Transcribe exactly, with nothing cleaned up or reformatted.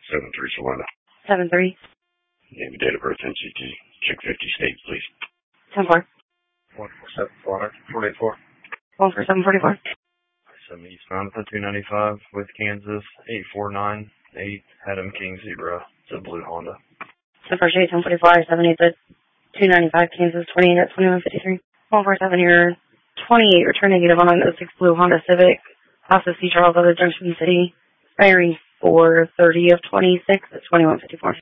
seven three Solana. seven three. Name and date of birth, N C T. Check fifty state, please. ten four. one four seven Solana, four eight four. one four seven forty-four. Some East Mountain, two ninety-five with Kansas, eight four nine eight, Haddam King Zebra. It's a blue Honda. The first eight, ten forty-four, seven eight, two ninety-five, Kansas, twenty-eight at twenty-one fifty-three. one four seven here, twenty-eight, return negative on oh six blue Honda Civic. Also C. Charles, other Junction City, expiring four thirty of twenty-six at twenty-one fifty-four.